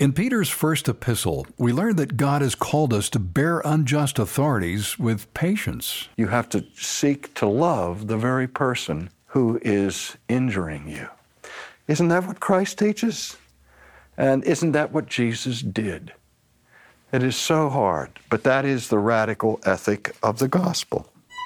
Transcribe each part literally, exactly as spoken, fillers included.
In Peter's first epistle, we learn that God has called us to bear unjust authorities with patience. You have to seek to love the very person who is injuring you. Isn't that what Christ teaches? And isn't that what Jesus did? It is so hard, but that is the radical ethic of the gospel.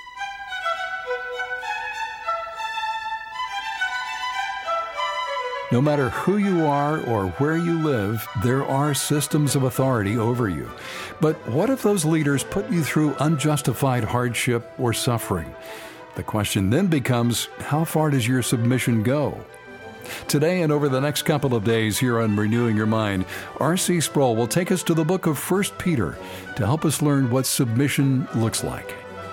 No matter who you are or where you live, there are systems of authority over you. But what if those leaders put you through unjustified hardship or suffering? The question then becomes, how far does your submission go? Today and over the next couple of days here on Renewing Your Mind, R C Sproul will take us to the book of First Peter to help us learn what submission looks like.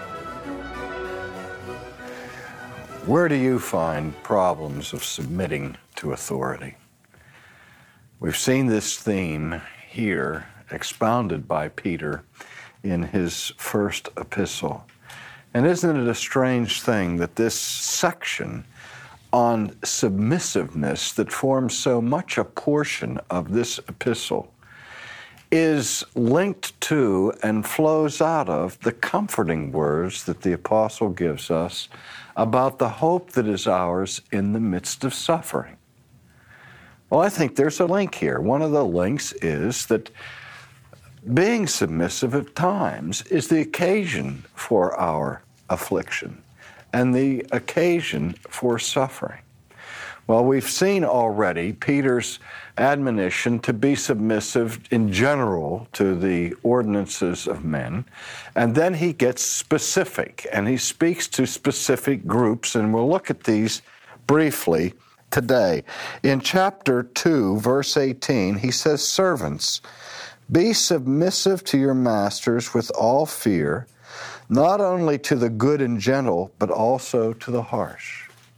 Where do you find problems of submitting to authority? We've seen this theme here expounded by Peter in his first epistle. And isn't it a strange thing that this section on submissiveness that forms so much a portion of this epistle is linked to and flows out of the comforting words that the apostle gives us about the hope that is ours in the midst of suffering? Well, I think there's a link here. One of the links is that being submissive at times is the occasion for our affliction and the occasion for suffering. Well, we've seen already Peter's admonition to be submissive in general to the ordinances of men, and then he gets specific, and he speaks to specific groups, and we'll look at these briefly today. In chapter two, verse eighteen, he says, "Servants, be submissive to your masters with all fear, not only to the good and gentle, but also to the harsh."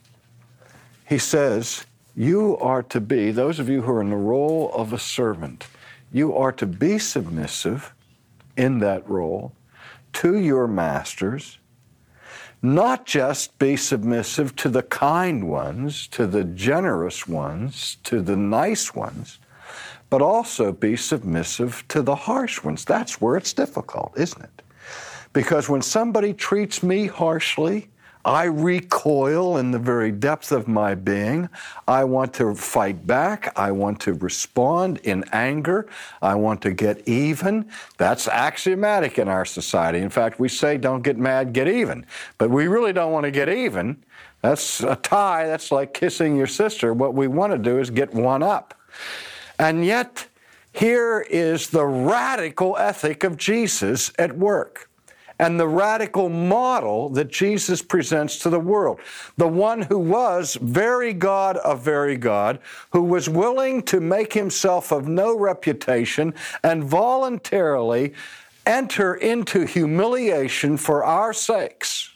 He says, you are to be, those of you who are in the role of a servant, you are to be submissive in that role to your masters, not just be submissive to the kind ones, to the generous ones, to the nice ones, but also be submissive to the harsh ones. That's where it's difficult, isn't it? Because when somebody treats me harshly, I recoil in the very depth of my being. I want to fight back. I want to respond in anger. I want to get even. That's axiomatic in our society. In fact, we say don't get mad, get even. But we really don't want to get even. That's a tie. That's like kissing your sister. What we want to do is get one up. And yet, here is the radical ethic of Jesus at work, and the radical model that Jesus presents to the world. The one who was very God of very God, who was willing to make himself of no reputation and voluntarily enter into humiliation for our sakes,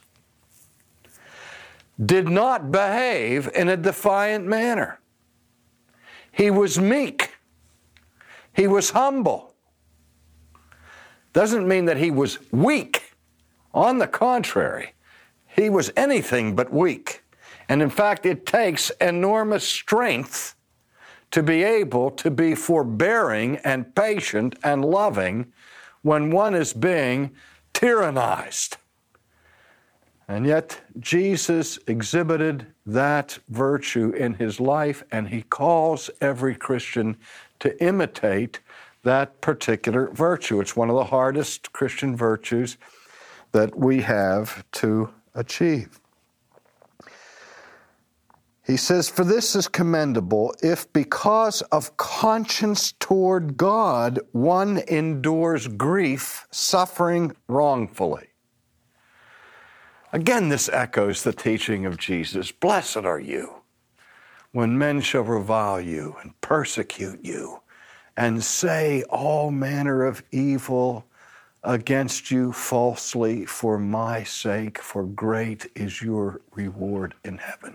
did not behave in a defiant manner. He was meek. He was humble. Doesn't mean that he was weak. On the contrary, he was anything but weak. And in fact, it takes enormous strength to be able to be forbearing and patient and loving when one is being tyrannized. And yet, Jesus exhibited that virtue in his life, and he calls every Christian to imitate that particular virtue. It's one of the hardest Christian virtues that we have to achieve. He says, "For this is commendable if because of conscience toward God one endures grief, suffering wrongfully." Again, this echoes the teaching of Jesus. Blessed are you when men shall revile you and persecute you and say all manner of evil against you falsely for my sake, for great is your reward in heaven.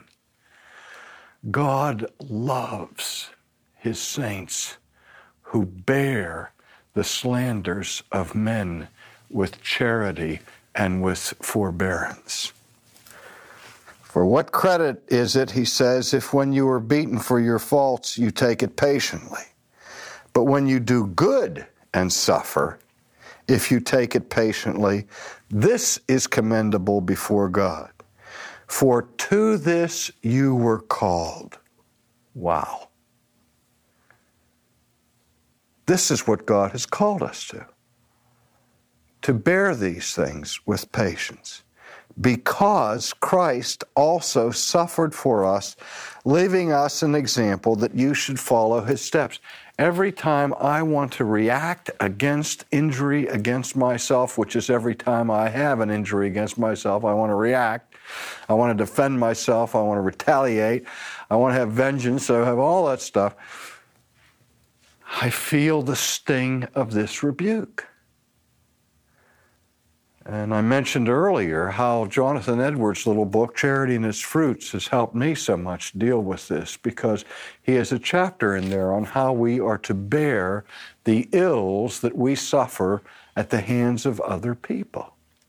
God loves his saints who bear the slanders of men with charity and with forbearance. For what credit is it, he says, if when you are beaten for your faults, you take it patiently? But when you do good and suffer, if you take it patiently, this is commendable before God. For to this you were called. Wow. This is what God has called us to. To bear these things with patience, because Christ also suffered for us, leaving us an example that you should follow his steps. Every time I want to react against injury against myself, which is every time I have an injury against myself, I want to react. I want to defend myself. I want to retaliate. I want to have vengeance. I have all that stuff. I feel the sting of this rebuke. And I mentioned earlier how Jonathan Edwards' little book, Charity and Its Fruits, has helped me so much deal with this, because he has a chapter in there on how we are to bear the ills that we suffer at the hands of other people.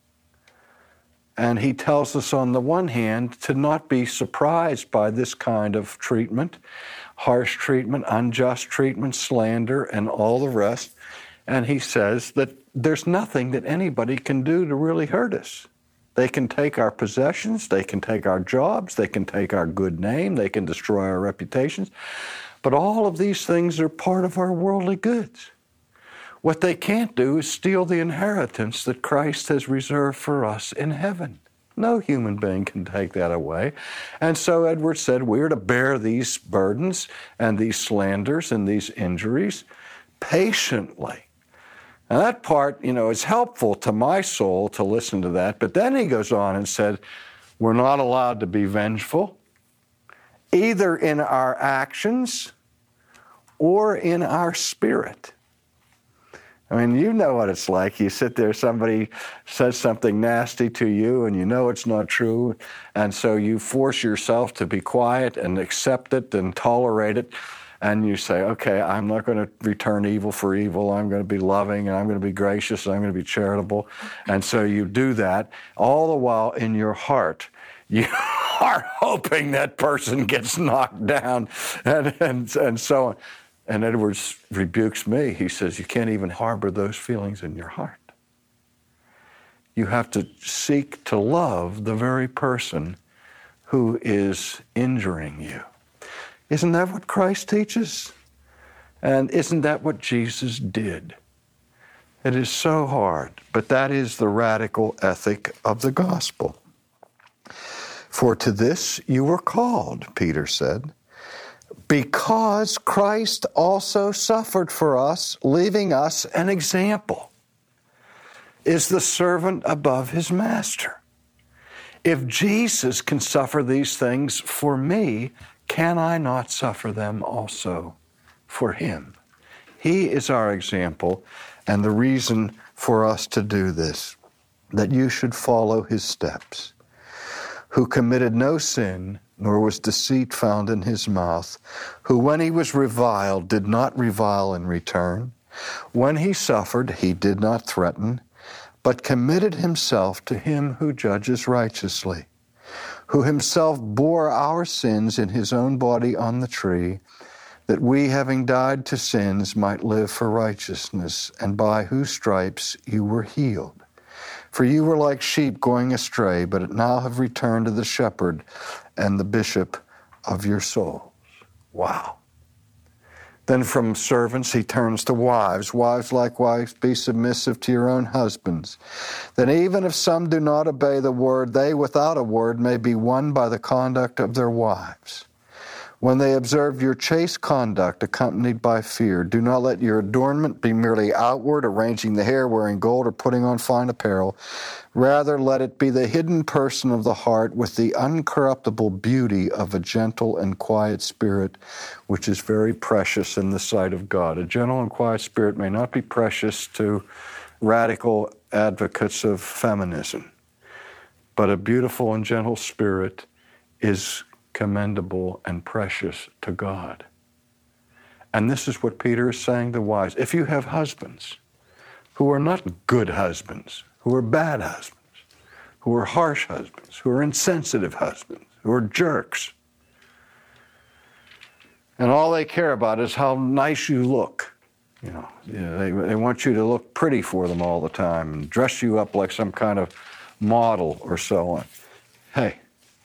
And he tells us on the one hand to not be surprised by this kind of treatment, harsh treatment, unjust treatment, slander, and all the rest. And he says that there's nothing that anybody can do to really hurt us. They can take our possessions, they can take our jobs, they can take our good name, they can destroy our reputations. But all of these things are part of our worldly goods. What they can't do is steal the inheritance that Christ has reserved for us in heaven. No human being can take that away. And so Edwards said we're to bear these burdens and these slanders and these injuries patiently. And that part, you know, is helpful to my soul to listen to that. But then he goes on and said, we're not allowed to be vengeful, either in our actions or in our spirit. I mean, you know what it's like. You sit there, somebody says something nasty to you, and you know it's not true, and so you force yourself to be quiet and accept it and tolerate it, and you say, okay, I'm not going to return evil for evil. I'm going to be loving, and I'm going to be gracious, and I'm going to be charitable. And so you do that, all the while in your heart, you are hoping that person gets knocked down, and, and, and so on. And Edwards rebukes me. He says, you can't even harbor those feelings in your heart. You have to seek to love the very person who is injuring you. Isn't that what Christ teaches? And isn't that what Jesus did? It is so hard, but that is the radical ethic of the gospel. For to this you were called, Peter said, because Christ also suffered for us, leaving us an example. Is the servant above his master? If Jesus can suffer these things for me, can I not suffer them also for him? He is our example, and the reason for us to do this, that you should follow his steps, who committed no sin, nor was deceit found in his mouth, who when he was reviled did not revile in return. When he suffered, he did not threaten, but committed himself to him who judges righteously, who himself bore our sins in his own body on the tree, that we, having died to sins, might live for righteousness, and by whose stripes you were healed. For you were like sheep going astray, but now have returned to the shepherd and the bishop of your souls. Wow. Then from servants he turns to wives. Wives likewise be submissive to your own husbands, that even if some do not obey the word, they without a word may be won by the conduct of their wives. When they observe your chaste conduct accompanied by fear, do not let your adornment be merely outward, arranging the hair, wearing gold, or putting on fine apparel. Rather, let it be the hidden person of the heart with the uncorruptible beauty of a gentle and quiet spirit, which is very precious in the sight of God. A gentle and quiet spirit may not be precious to radical advocates of feminism, but a beautiful and gentle spirit is commendable and precious to God. And this is what Peter is saying to wives. If you have husbands who are not good husbands, who are bad husbands, who are harsh husbands, who are insensitive husbands, who are jerks, and all they care about is how nice you look, You know, yeah, they, they want you to look pretty for them all the time and dress you up like some kind of model or so on. Hey,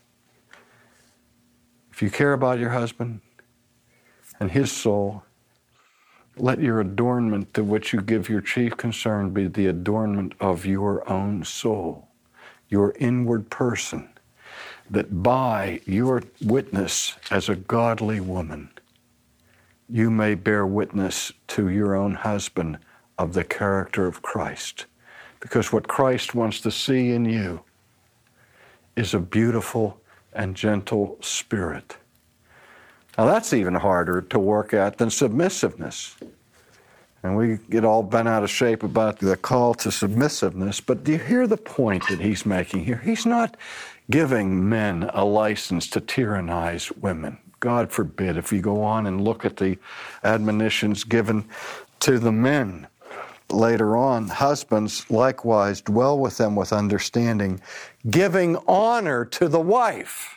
if you care about your husband and his soul, let your adornment to which you give your chief concern be the adornment of your own soul, your inward person, that by your witness as a godly woman, you may bear witness to your own husband of the character of Christ. Because what Christ wants to see in you is a beautiful and gentle spirit. Now that's even harder to work at than submissiveness. And we get all bent out of shape about the call to submissiveness, but do you hear the point that he's making here? He's not giving men a license to tyrannize women. God forbid, if you go on and look at the admonitions given to the men later on, husbands likewise dwell with them with understanding, giving honor to the wife.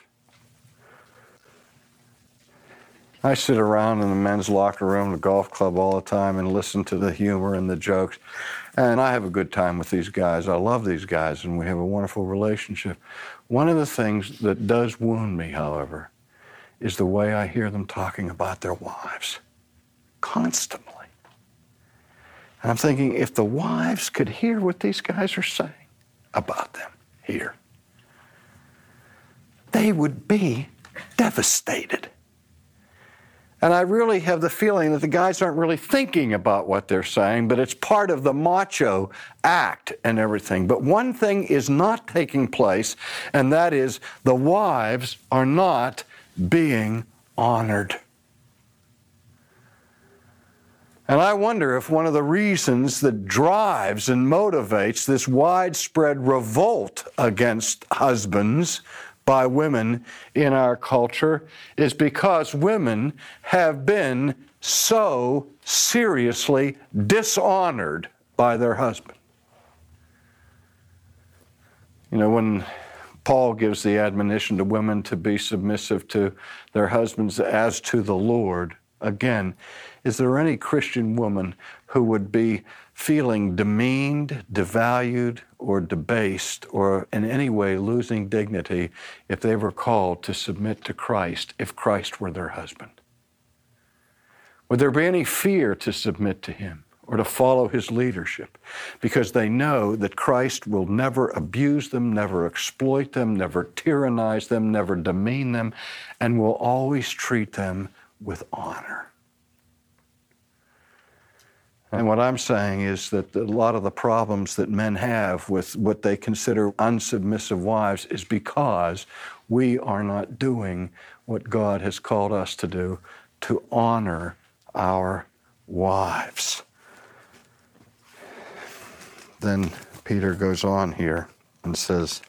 I sit around in the men's locker room, the golf club all the time and listen to the humor and the jokes. And I have a good time with these guys. I love these guys and we have a wonderful relationship. One of the things that does wound me, however, is the way I hear them talking about their wives constantly. And I'm thinking, if the wives could hear what these guys are saying about them here, they would be devastated. And I really have the feeling that the guys aren't really thinking about what they're saying, but it's part of the macho act and everything. But one thing is not taking place, and that is the wives are not being honored. And I wonder if one of the reasons that drives and motivates this widespread revolt against husbands by women in our culture is because women have been so seriously dishonored by their husband. You know, when Paul gives the admonition to women to be submissive to their husbands as to the Lord, again, is there any Christian woman who would be feeling demeaned, devalued, or debased, or in any way losing dignity if they were called to submit to Christ, if Christ were their husband? Would there be any fear to submit to Him or to follow His leadership? Because they know that Christ will never abuse them, never exploit them, never tyrannize them, never demean them, and will always treat them with honor. And what I'm saying is that a lot of the problems that men have with what they consider unsubmissive wives is because we are not doing what God has called us to do, to honor our wives. Then Peter goes on here and says,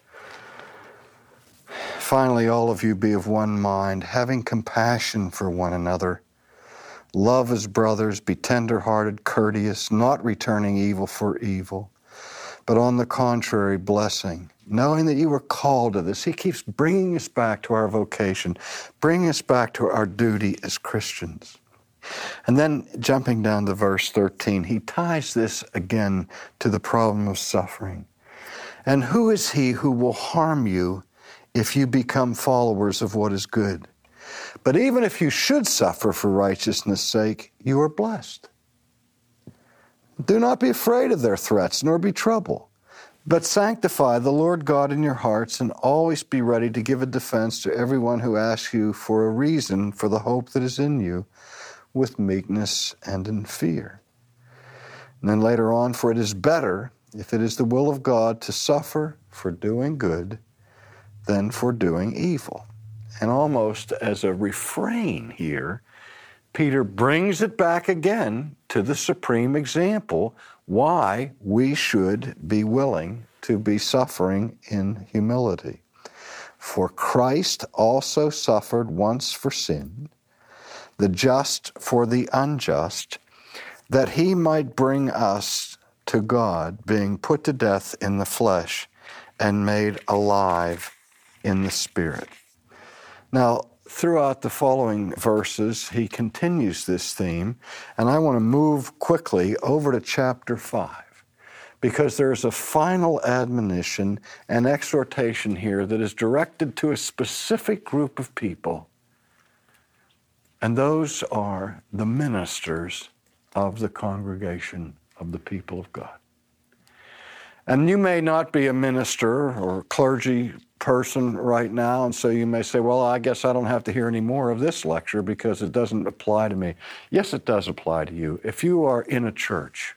finally, all of you be of one mind, having compassion for one another. Love as brothers, be tender-hearted, courteous, not returning evil for evil, but on the contrary, blessing, knowing that you were called to this. He keeps bringing us back to our vocation, bringing us back to our duty as Christians. And then jumping down to verse thirteen, he ties this again to the problem of suffering. And who is he who will harm you if you become followers of what is good? But even if you should suffer for righteousness' sake, you are blessed. Do not be afraid of their threats, nor be troubled, but sanctify the Lord God in your hearts, and always be ready to give a defense to everyone who asks you for a reason for the hope that is in you, with meekness and in fear. And then later on, for it is better, if it is the will of God, to suffer for doing good than for doing evil. And almost as a refrain here, Peter brings it back again to the supreme example why we should be willing to be suffering in humility. For Christ also suffered once for sin, the just for the unjust, that he might bring us to God, being put to death in the flesh and made alive in the Spirit. Now, throughout the following verses, he continues this theme, and I want to move quickly over to chapter five, because there's a final admonition and exhortation here that is directed to a specific group of people, and those are the ministers of the congregation of the people of God. And you may not be a minister or clergy person right now, and so you may say, well, I guess I don't have to hear any more of this lecture because it doesn't apply to me. Yes, it does apply to you. If you are in a church,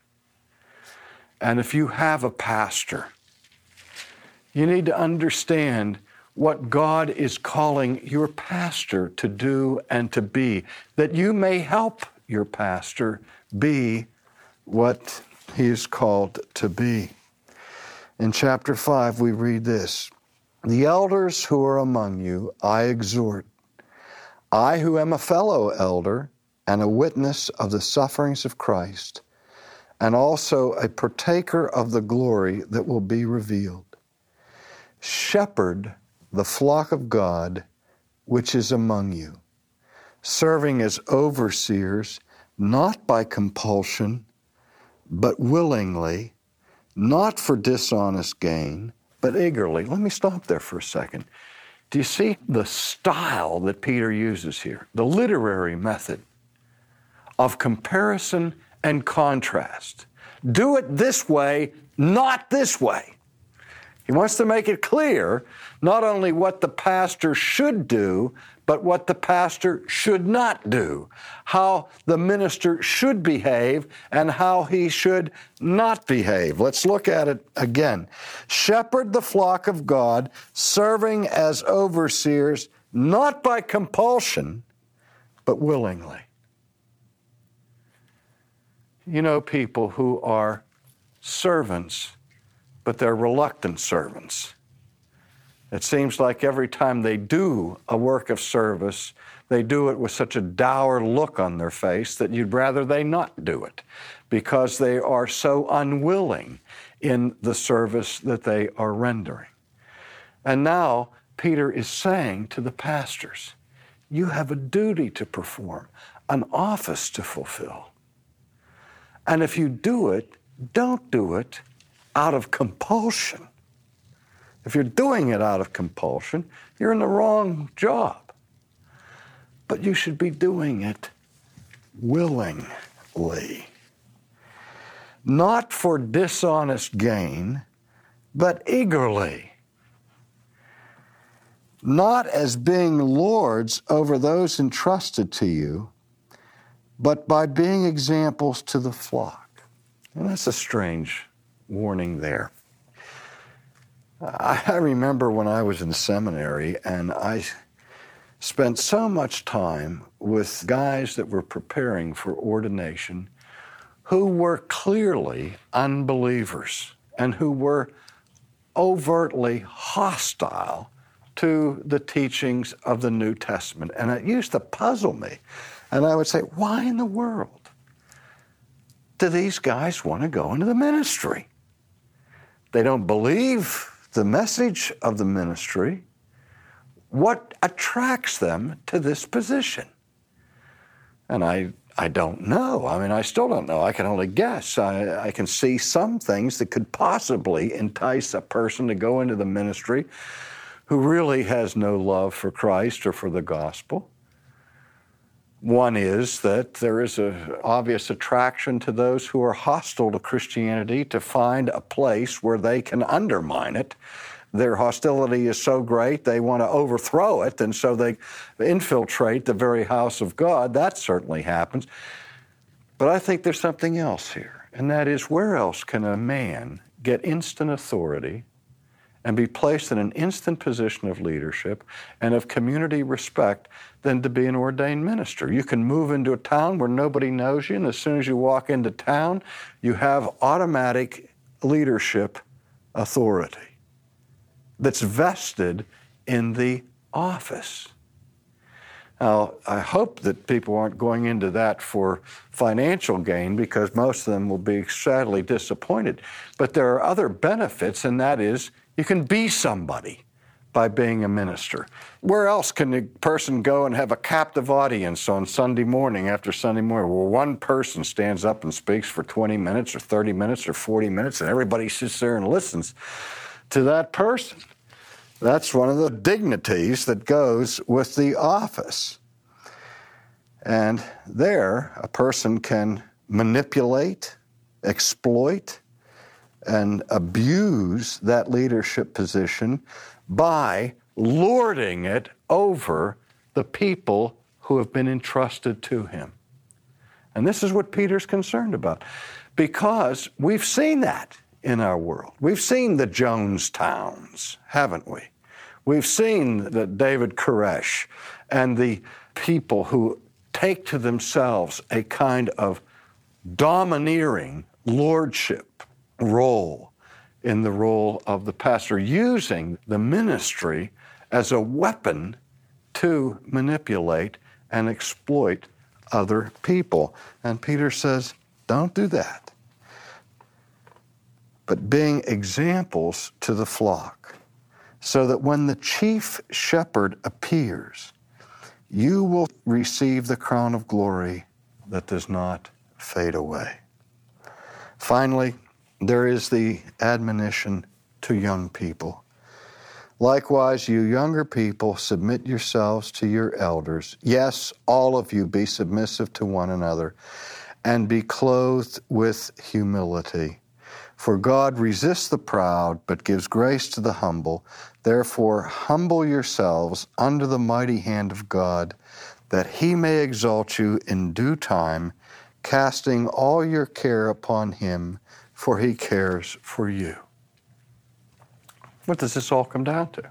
and if you have a pastor, you need to understand what God is calling your pastor to do and to be, that you may help your pastor be what he is called to be. In chapter five, we read this: "The elders who are among you, I exhort, I who am a fellow elder and a witness of the sufferings of Christ, and also a partaker of the glory that will be revealed. Shepherd the flock of God which is among you, serving as overseers, not by compulsion, but willingly, not for dishonest gain, but eagerly." Let me stop there for a second. Do you see the style that Peter uses here? The literary method of comparison and contrast. Do it this way, not this way. He wants to make it clear not only what the pastor should do, but what the pastor should not do, how the minister should behave and how he should not behave. Let's look at it again. Shepherd the flock of God, serving as overseers, not by compulsion, but willingly. You know people who are servants, but they're reluctant servants. It seems like every time they do a work of service, they do it with such a dour look on their face that you'd rather they not do it, because they are so unwilling in the service that they are rendering. And now Peter is saying to the pastors, you have a duty to perform, an office to fulfill. And if you do it, don't do it out of compulsion. If you're doing it out of compulsion, you're in the wrong job. But you should be doing it willingly. Not for dishonest gain, but eagerly. Not as being lords over those entrusted to you, but by being examples to the flock. And that's a strange warning there. I remember when I was in seminary and I spent so much time with guys that were preparing for ordination who were clearly unbelievers and who were overtly hostile to the teachings of the New Testament. And it used to puzzle me. And I would say, why in the world do these guys want to go into the ministry? They don't believe the message of the ministry. What attracts them to this position? And I I don't know. I mean, I still don't know. I can only guess. I, I can see some things that could possibly entice a person to go into the ministry who really has no love for Christ or for the gospel. One is that there is an obvious attraction to those who are hostile to Christianity to find a place where they can undermine it. Their hostility is so great they want to overthrow it, and so they infiltrate the very house of God. That certainly happens. But I think there's something else here, and that is, where else can a man get instant authority and be placed in an instant position of leadership and of community respect than to be an ordained minister? You can move into a town where nobody knows you, and as soon as you walk into town, you have automatic leadership authority that's vested in the office. Now, I hope that people aren't going into that for financial gain, because most of them will be sadly disappointed. But there are other benefits, and that is you can be somebody by being a minister. Where else can a person go and have a captive audience on Sunday morning after Sunday morning? Well, one person stands up and speaks for twenty minutes or thirty minutes or forty minutes, and everybody sits there and listens to that person. That's one of the dignities that goes with the office. And there, a person can manipulate, exploit, and abuse that leadership position by lording it over the people who have been entrusted to him. And this is what Peter's concerned about, because we've seen that in our world. We've seen the Jonestowns, haven't we? We've seen the David Koresh and the people who take to themselves a kind of domineering lordship role in the role of the pastor, using the ministry as a weapon to manipulate and exploit other people. And Peter says, don't do that. But being examples to the flock, so that when the chief shepherd appears, you will receive the crown of glory that does not fade away. Finally, there is the admonition to young people. Likewise, you younger people, submit yourselves to your elders. Yes, all of you be submissive to one another, and be clothed with humility. For God resists the proud, but gives grace to the humble. Therefore, humble yourselves under the mighty hand of God, that he may exalt you in due time, casting all your care upon him, for he cares for you. What does this all come down to?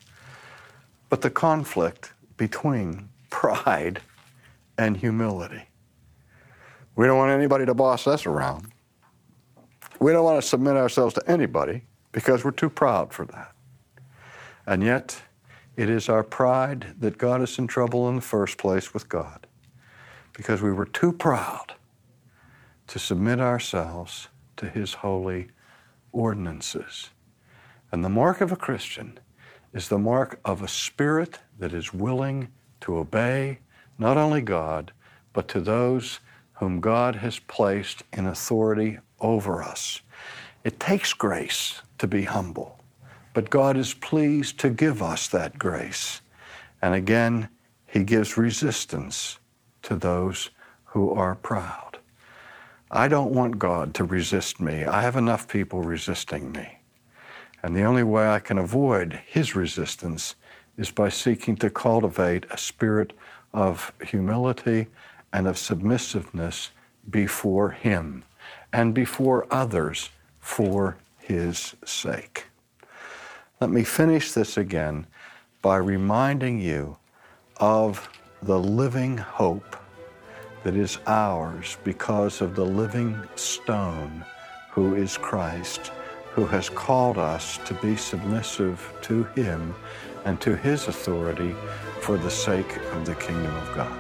But the conflict between pride and humility. We don't want anybody to boss us around. We don't want to submit ourselves to anybody because we're too proud for that. And yet, it is our pride that got us in trouble in the first place with God, because we were too proud to submit ourselves to his holy ordinances. And the mark of a Christian is the mark of a spirit that is willing to obey not only God, but to those whom God has placed in authority over us. It takes grace to be humble, but God is pleased to give us that grace. And again, he gives resistance to those who are proud. I don't want God to resist me. I have enough people resisting me. And the only way I can avoid his resistance is by seeking to cultivate a spirit of humility and of submissiveness before him and before others for his sake. Let me finish this again by reminding you of the living hope that is ours because of the living stone who is Christ, who has called us to be submissive to him and to his authority for the sake of the kingdom of God.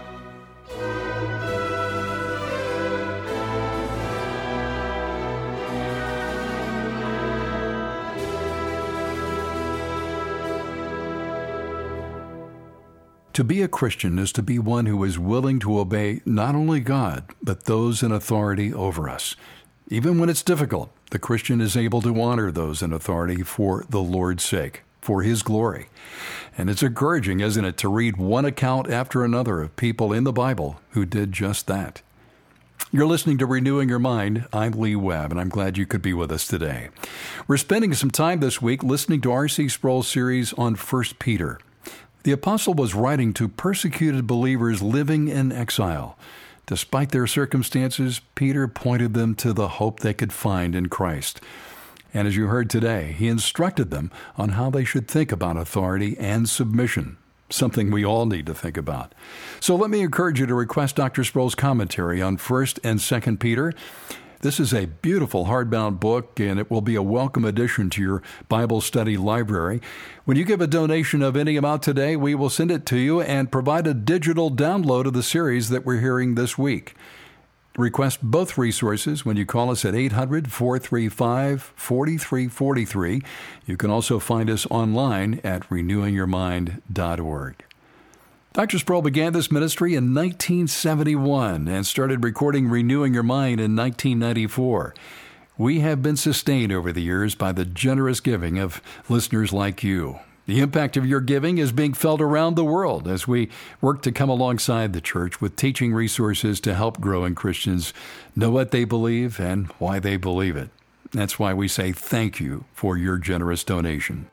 To be a Christian is to be one who is willing to obey not only God, but those in authority over us. Even when it's difficult, the Christian is able to honor those in authority for the Lord's sake, for his glory. And it's encouraging, isn't it, to read one account after another of people in the Bible who did just that. You're listening to Renewing Your Mind. I'm Lee Webb, and I'm glad you could be with us today. We're spending some time this week listening to R C Sproul's series on First Peter. The apostle was writing to persecuted believers living in exile. Despite their circumstances, Peter pointed them to the hope they could find in Christ. And as you heard today, he instructed them on how they should think about authority and submission, something we all need to think about. So let me encourage you to request Doctor Sproul's commentary on First and Second Peter. This is a beautiful hardbound book, and it will be a welcome addition to your Bible study library. When you give a donation of any amount today, we will send it to you and provide a digital download of the series that we're hearing this week. Request both resources when you call us at eight hundred, four three five, four three four three. You can also find us online at renewing your mind dot org. Doctor Sproul began this ministry in nineteen seventy-one and started recording Renewing Your Mind in nineteen ninety-four. We have been sustained over the years by the generous giving of listeners like you. The impact of your giving is being felt around the world as we work to come alongside the church with teaching resources to help growing Christians know what they believe and why they believe it. That's why we say thank you for your generous donation.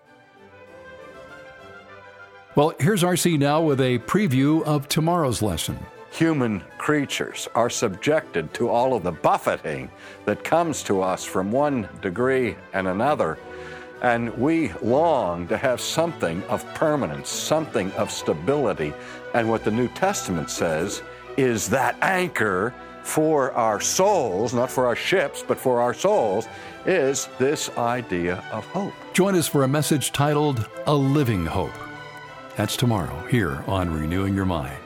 Well, here's R C now with a preview of tomorrow's lesson. Human creatures are subjected to all of the buffeting that comes to us from one degree and another, and we long to have something of permanence, something of stability. And what the New Testament says is that anchor for our souls, not for our ships, but for our souls, is this idea of hope. Join us for a message titled A Living Hope. That's tomorrow here on Renewing Your Mind.